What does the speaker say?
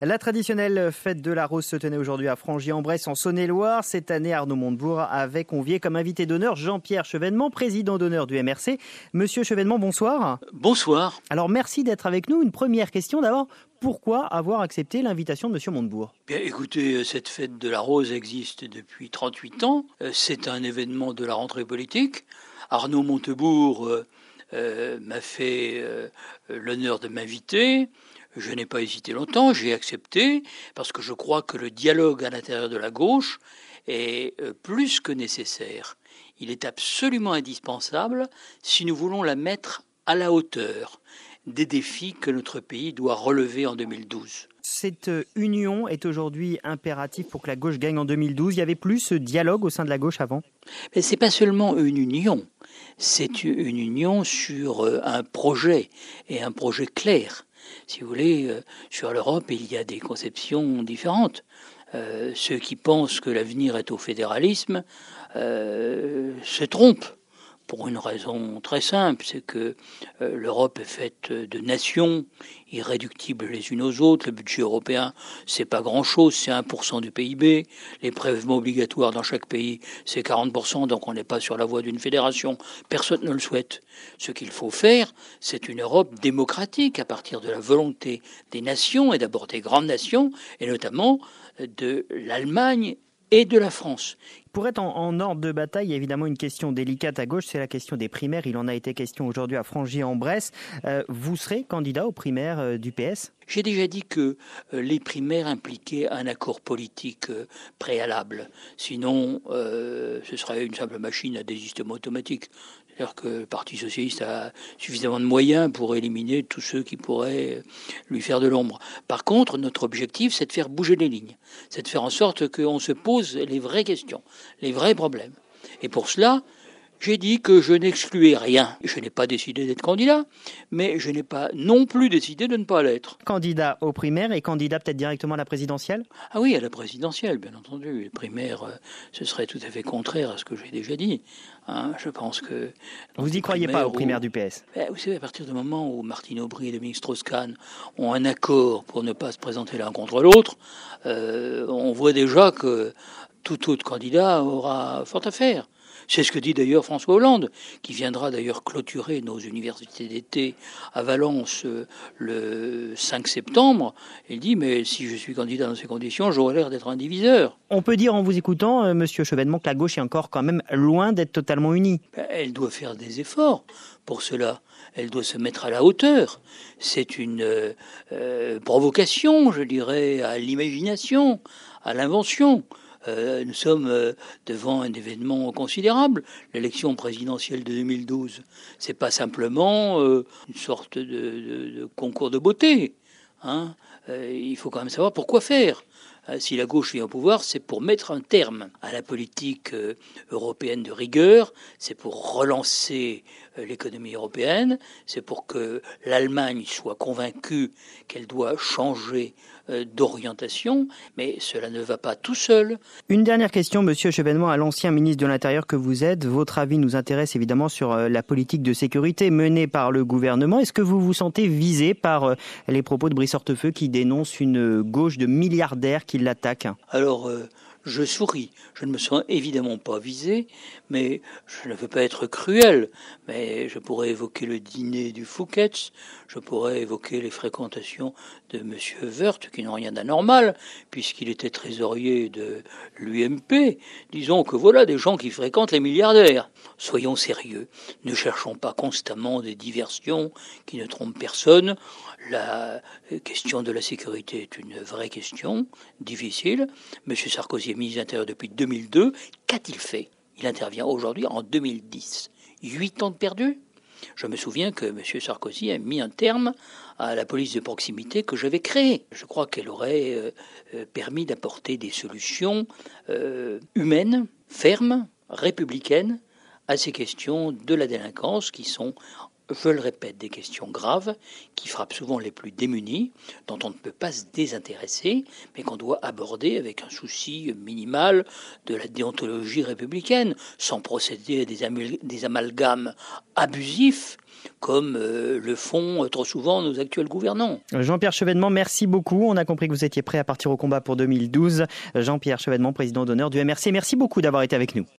La traditionnelle fête de la Rose se tenait aujourd'hui à Frangy-en-Bresse en Saône-et-Loire. Cette année, Arnaud Montebourg avait convié comme invité d'honneur Jean-Pierre Chevènement, président d'honneur du MRC. Monsieur Chevènement, bonsoir. Bonsoir. Alors merci d'être avec nous. Une première question d'abord. Pourquoi avoir accepté l'invitation de monsieur Montebourg ? Bien, écoutez, cette fête de la Rose existe depuis 38 ans. C'est un événement de la rentrée politique. Arnaud Montebourg m'a fait l'honneur de m'inviter. Je n'ai pas hésité longtemps, j'ai accepté, parce que je crois que le dialogue à l'intérieur de la gauche est plus que nécessaire. Il est absolument indispensable si nous voulons la mettre à la hauteur des défis que notre pays doit relever en 2012. Cette union est aujourd'hui impérative pour que la gauche gagne en 2012. Il y avait plus ce dialogue au sein de la gauche avant ? Mais c'est pas seulement une union, c'est une union sur un projet, et un projet clair. Si vous voulez, sur l'Europe, il y a des conceptions différentes. Ceux qui pensent que l'avenir est au fédéralisme se trompent. Pour une raison très simple, c'est que l'Europe est faite de nations irréductibles les unes aux autres. Le budget européen, c'est pas grand-chose, c'est 1% du PIB. Les prélèvements obligatoires dans chaque pays, c'est 40%, donc on n'est pas sur la voie d'une fédération. Personne ne le souhaite. Ce qu'il faut faire, c'est une Europe démocratique à partir de la volonté des nations, et d'abord des grandes nations, et notamment de l'Allemagne et de la France. Pour être en ordre de bataille, il y a évidemment une question délicate à gauche, c'est la question des primaires. Il en a été question aujourd'hui à Frangy-en-Bresse. Vous serez candidat aux primaires du PS ? J'ai déjà dit que les primaires impliquaient un accord politique préalable. Sinon, ce serait une simple machine à désistement automatique. C'est-à-dire que le Parti socialiste a suffisamment de moyens pour éliminer tous ceux qui pourraient lui faire de l'ombre. Par contre, notre objectif, c'est de faire bouger les lignes. C'est de faire en sorte qu'on se pose les vraies questions, les vrais problèmes. Et pour cela, j'ai dit que je n'excluais rien. Je n'ai pas décidé d'être candidat, mais je n'ai pas non plus décidé de ne pas l'être. Candidat aux primaires et candidat peut-être directement à la présidentielle ? Ah oui, à la présidentielle, bien entendu. Les primaires, ce serait tout à fait contraire à ce que j'ai déjà dit. Je pense que... Vous n'y croyez pas aux primaires du PS ? Vous savez, à partir du moment où Martine Aubry et Dominique Strauss-Kahn ont un accord pour ne pas se présenter l'un contre l'autre, on voit déjà que tout autre candidat aura fort à faire. C'est ce que dit d'ailleurs François Hollande, qui viendra d'ailleurs clôturer nos universités d'été à Valence le 5 septembre. Il dit, mais si je suis candidat dans ces conditions, j'aurais l'air d'être un diviseur. On peut dire en vous écoutant, monsieur Chevènement, que la gauche est encore quand même loin d'être totalement unie. Elle doit faire des efforts pour cela. Elle doit se mettre à la hauteur. C'est une provocation, je dirais, à l'imagination, à l'invention. Nous sommes devant un événement considérable. L'élection présidentielle de 2012, c'est pas simplement une sorte de concours de beauté. Il faut quand même savoir pourquoi faire. Si la gauche vient au pouvoir, c'est pour mettre un terme à la politique européenne de rigueur, c'est pour relancer l'économie européenne, c'est pour que l'Allemagne soit convaincue qu'elle doit changer d'orientation, mais cela ne va pas tout seul. Une dernière question, monsieur Chevènement, à l'ancien ministre de l'Intérieur que vous êtes. Votre avis nous intéresse évidemment sur la politique de sécurité menée par le gouvernement. Est-ce que vous vous sentez visé par les propos de Brice Hortefeux qui dénonce une gauche de milliardaires qui l'attaque ? Alors, je souris. Je ne me sens évidemment pas visé, mais je ne veux pas être cruel. Mais je pourrais évoquer le dîner du Fouquet's, je pourrais évoquer les fréquentations de M. Woerth, qui n'ont rien d'anormal, puisqu'il était trésorier de l'UMP. Disons que voilà des gens qui fréquentent les milliardaires. Soyons sérieux. Ne cherchons pas constamment des diversions qui ne trompent personne. La question de la sécurité est une vraie question, difficile. M. Sarkozy est ministre de l'Intérieur depuis 2002. Qu'a-t-il fait ? Il intervient aujourd'hui en 2010. 8 ans de perdu ? Je me souviens que M. Sarkozy a mis un terme à la police de proximité que j'avais créée. Je crois qu'elle aurait permis d'apporter des solutions humaines, fermes, républicaines, à ces questions de la délinquance qui sont, je le répète, des questions graves qui frappent souvent les plus démunis, dont on ne peut pas se désintéresser, mais qu'on doit aborder avec un souci minimal de la déontologie républicaine, sans procéder à des amalgames abusifs, comme le font trop souvent nos actuels gouvernants. Jean-Pierre Chevènement, merci beaucoup. On a compris que vous étiez prêt à partir au combat pour 2012. Jean-Pierre Chevènement, président d'honneur du MRC, merci beaucoup d'avoir été avec nous.